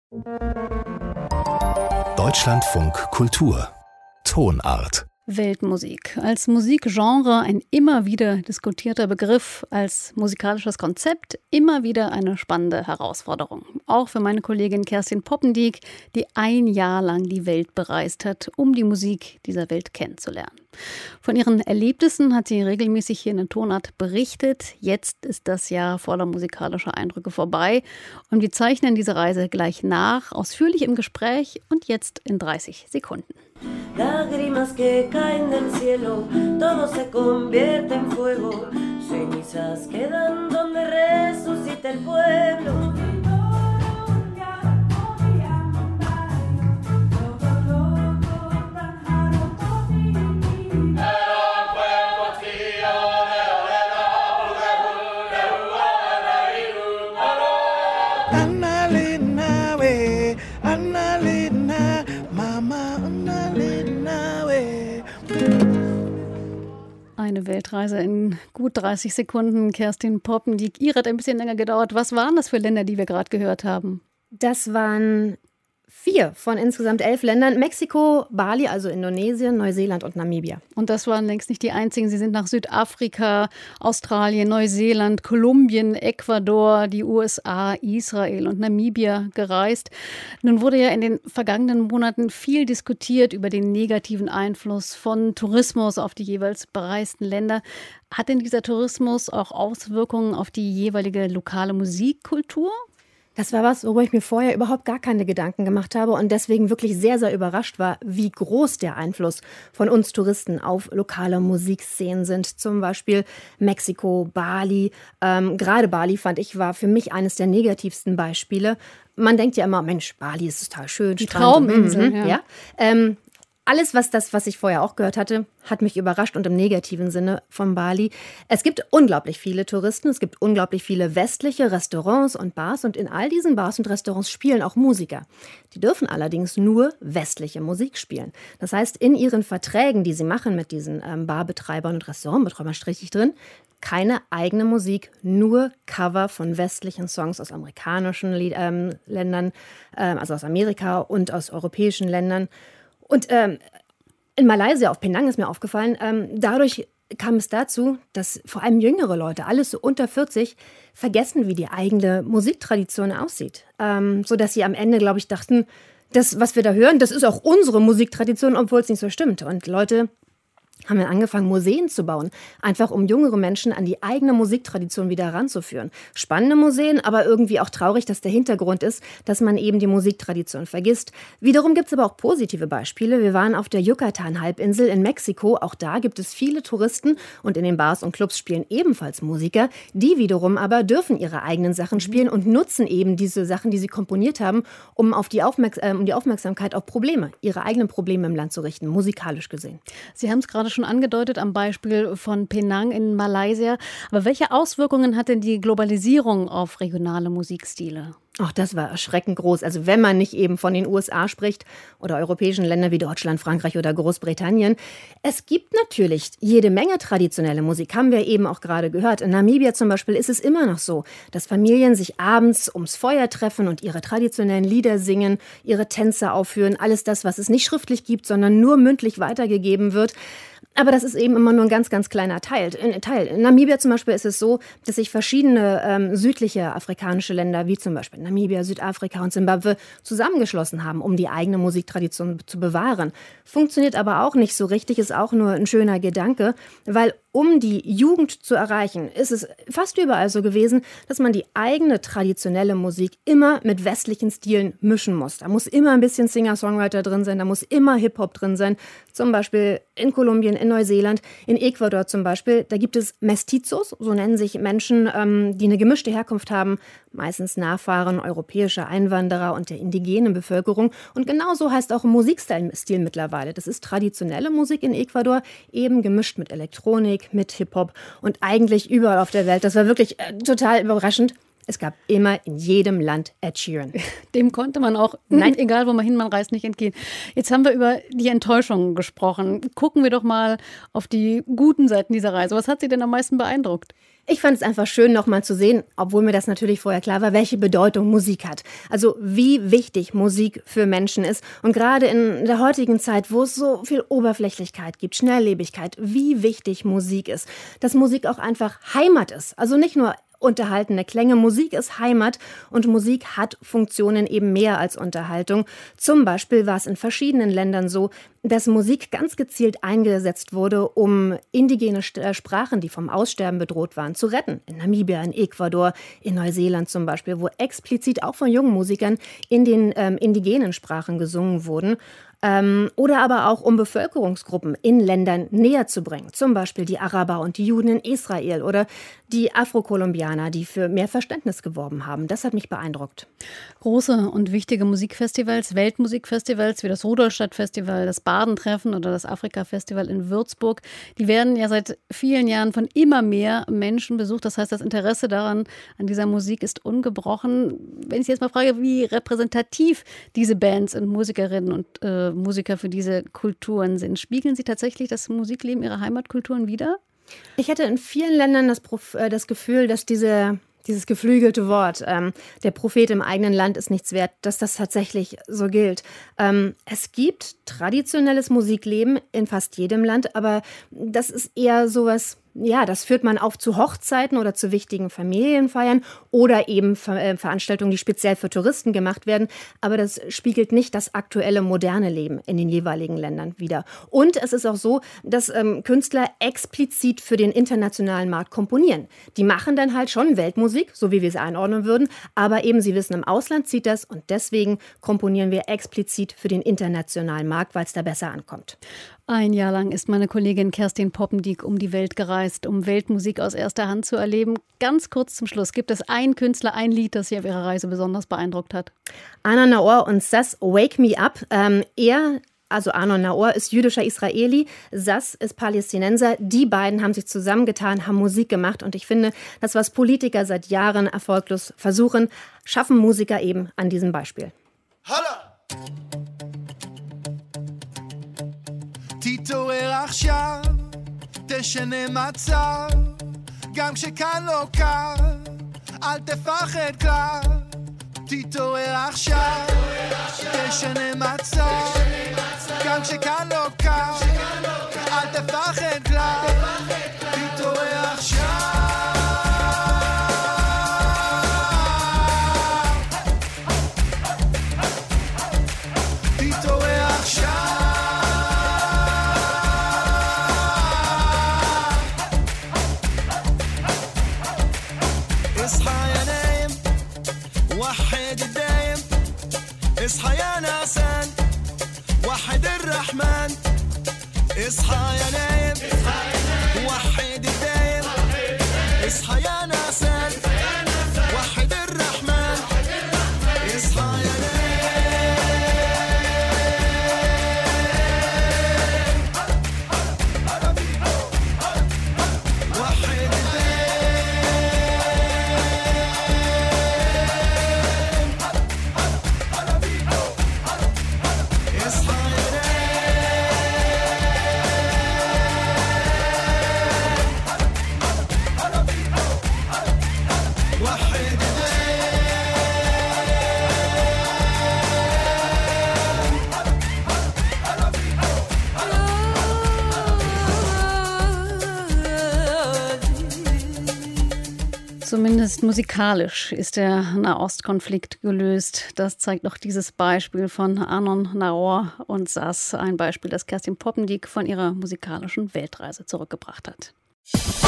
Deutschlandfunk Kultur Tonart. Weltmusik. Als Musikgenre ein immer wieder diskutierter Begriff, als musikalisches Konzept immer wieder eine spannende Herausforderung. Auch für meine Kollegin Kerstin Poppendiek, die ein Jahr lang die Welt bereist hat, um die Musik dieser Welt kennenzulernen. Von ihren Erlebnissen hat sie regelmäßig hier in der Tonart berichtet. Jetzt ist das Jahr voller musikalischer Eindrücke vorbei und wir zeichnen diese Reise gleich nach, ausführlich im Gespräch und jetzt in 30 Sekunden. Lágrimas que caen del cielo, todo se convierte en fuego, cenizas quedan donde resucita el pueblo. Eine Weltreise in gut 30 Sekunden. Kerstin Poppendiek, Ihre hat ein bisschen länger gedauert. Was waren das für Länder, die wir gerade gehört haben? Das waren 4 von insgesamt 11 Ländern. Mexiko, Bali, also Indonesien, Neuseeland und Namibia. Und das waren längst nicht die einzigen. Sie sind nach Südafrika, Australien, Neuseeland, Kolumbien, Ecuador, die USA, Israel und Namibia gereist. Nun wurde ja in den vergangenen Monaten viel diskutiert über den negativen Einfluss von Tourismus auf die jeweils bereisten Länder. Hat denn dieser Tourismus auch Auswirkungen auf die jeweilige lokale Musikkultur? Das war was, worüber ich mir vorher überhaupt gar keine Gedanken gemacht habe und deswegen wirklich sehr, sehr überrascht war, wie groß der Einfluss von uns Touristen auf lokale Musikszenen sind. Zum Beispiel Mexiko, Bali. Gerade Bali, fand ich, war für mich eines der negativsten Beispiele. Man denkt ja immer, Mensch, Bali ist total schön. Die Trauminsel, ja. Alles, was ich vorher auch gehört hatte, hat mich überrascht und im negativen Sinne von Bali. Es gibt unglaublich viele Touristen, es gibt unglaublich viele westliche Restaurants und Bars und in all diesen Bars und Restaurants spielen auch Musiker. Die dürfen allerdings nur westliche Musik spielen. Das heißt, in ihren Verträgen, die sie machen mit diesen Barbetreibern und Restaurantbetreibern, strich drin, keine eigene Musik, nur Cover von westlichen Songs aus amerikanischen Ländern, also aus Amerika und aus europäischen Ländern. Und in Malaysia, auf Penang ist mir aufgefallen, dadurch kam es dazu, dass vor allem jüngere Leute, alles so unter 40, vergessen, wie die eigene Musiktradition aussieht. Sodass sie am Ende, glaube ich, dachten, das, was wir da hören, das ist auch unsere Musiktradition, obwohl es nicht so stimmt. Und Leute haben dann angefangen, Museen zu bauen, einfach um jüngere Menschen an die eigene Musiktradition wieder heranzuführen. Spannende Museen, aber irgendwie auch traurig, dass der Hintergrund ist, dass man eben die Musiktradition vergisst. Wiederum gibt es aber auch positive Beispiele. Wir waren auf der Yucatan-Halbinsel in Mexiko. Auch da gibt es viele Touristen und in den Bars und Clubs spielen ebenfalls Musiker. Die wiederum aber dürfen ihre eigenen Sachen spielen und nutzen eben diese Sachen, die sie komponiert haben, um die Aufmerksamkeit auf Probleme, ihre eigenen Probleme im Land zu richten, musikalisch gesehen. Sie haben es gerade schon angedeutet am Beispiel von Penang in Malaysia. Aber welche Auswirkungen hat denn die Globalisierung auf regionale Musikstile? Ach, das war erschreckend groß. Also wenn man nicht eben von den USA spricht oder europäischen Ländern wie Deutschland, Frankreich oder Großbritannien. Es gibt natürlich jede Menge traditionelle Musik, haben wir eben auch gerade gehört. In Namibia zum Beispiel ist es immer noch so, dass Familien sich abends ums Feuer treffen und ihre traditionellen Lieder singen, ihre Tänze aufführen. Alles das, was es nicht schriftlich gibt, sondern nur mündlich weitergegeben wird. Aber das ist eben immer nur ein ganz, ganz kleiner Teil. In Namibia zum Beispiel ist es so, dass sich verschiedene südliche afrikanische Länder, wie zum Beispiel Namibia, Südafrika und Simbabwe, zusammengeschlossen haben, um die eigene Musiktradition zu bewahren. Funktioniert aber auch nicht so richtig, ist auch nur ein schöner Gedanke, weil um die Jugend zu erreichen, ist es fast überall so gewesen, dass man die eigene traditionelle Musik immer mit westlichen Stilen mischen muss. Da muss immer ein bisschen Singer-Songwriter drin sein, da muss immer Hip-Hop drin sein. Zum Beispiel in Kolumbien, in Neuseeland, in Ecuador zum Beispiel. Da gibt es Mestizos, so nennen sich Menschen, die eine gemischte Herkunft haben, meistens Nachfahren europäischer Einwanderer und der indigenen Bevölkerung. Und genauso heißt auch ein Musikstil mittlerweile. Das ist traditionelle Musik in Ecuador, eben gemischt mit Elektronik, mit Hip-Hop und eigentlich überall auf der Welt. Das war wirklich total überraschend. Es gab immer in jedem Land Ed Sheeran. Dem konnte man auch, egal wo man hin, man reist, nicht entgehen. Jetzt haben wir über die Enttäuschungen gesprochen. Gucken wir doch mal auf die guten Seiten dieser Reise. Was hat Sie denn am meisten beeindruckt? Ich fand es einfach schön, nochmal zu sehen, obwohl mir das natürlich vorher klar war, welche Bedeutung Musik hat. Also wie wichtig Musik für Menschen ist. Und gerade in der heutigen Zeit, wo es so viel Oberflächlichkeit gibt, Schnelllebigkeit, wie wichtig Musik ist. Dass Musik auch einfach Heimat ist. Also nicht nur unterhaltene Klänge. Musik ist Heimat und Musik hat Funktionen eben mehr als Unterhaltung. Zum Beispiel war es in verschiedenen Ländern so, dass Musik ganz gezielt eingesetzt wurde, um indigene Sprachen, die vom Aussterben bedroht waren, zu retten. In Namibia, in Ecuador, in Neuseeland zum Beispiel, wo explizit auch von jungen Musikern in den indigenen Sprachen gesungen wurden. Oder aber auch, um Bevölkerungsgruppen in Ländern näher zu bringen. Zum Beispiel die Araber und die Juden in Israel oder die Afrokolumbianer, die für mehr Verständnis geworben haben. Das hat mich beeindruckt. Große und wichtige Musikfestivals, Weltmusikfestivals wie das Rudolstadt-Festival, das Badentreffen oder das Afrika-Festival in Würzburg, die werden ja seit vielen Jahren von immer mehr Menschen besucht. Das heißt, das Interesse daran, an dieser Musik ist ungebrochen. Wenn ich jetzt mal frage, wie repräsentativ diese Bands und Musikerinnen und Musiker für diese Kulturen sind, spiegeln sie tatsächlich das Musikleben ihrer Heimatkulturen wider? Ich hatte in vielen Ländern das Gefühl, dass dieses geflügelte Wort, der Prophet im eigenen Land ist nichts wert, dass das tatsächlich so gilt. Es gibt traditionelles Musikleben in fast jedem Land, aber das ist eher sowas, ja, das führt man auf zu Hochzeiten oder zu wichtigen Familienfeiern oder eben Veranstaltungen, die speziell für Touristen gemacht werden. Aber das spiegelt nicht das aktuelle, moderne Leben in den jeweiligen Ländern wider. Und es ist auch so, dass Künstler explizit für den internationalen Markt komponieren. Die machen dann halt schon Weltmusik, so wie wir sie einordnen würden. Aber eben, sie wissen, im Ausland zieht das und deswegen komponieren wir explizit für den internationalen Markt, weil es da besser ankommt. Ein Jahr lang ist meine Kollegin Kerstin Poppendiek um die Welt gereist, um Weltmusik aus erster Hand zu erleben. Ganz kurz zum Schluss, gibt es einen Künstler, ein Lied, das Sie auf Ihrer Reise besonders beeindruckt hat? Anon Naor und Sass, Wake Me Up. Also Anon Naor ist jüdischer Israeli, Sass ist Palästinenser. Die beiden haben sich zusammengetan, haben Musik gemacht. Und ich finde, das, was Politiker seit Jahren erfolglos versuchen, schaffen Musiker eben an diesem Beispiel. Holla! תתעורר עכשיו, תשנה מצב, גם כשכאן לא קל, אל תפחד כלל. תתעורר עכשיו, תשנה מצב, גם כשכאן לא קל, אל תפחד כלל. תתעורר עכשיו. اصحى يا ناسان وحد الرحمن اصحى يا نايم وحد الدايم اصحى يا ناسان وحد الرحمن اصحى يا Zumindest musikalisch ist der Nahostkonflikt gelöst. Das zeigt auch dieses Beispiel von Anon Naor und Sass. Ein Beispiel, das Kerstin Poppendiek von ihrer musikalischen Weltreise zurückgebracht hat.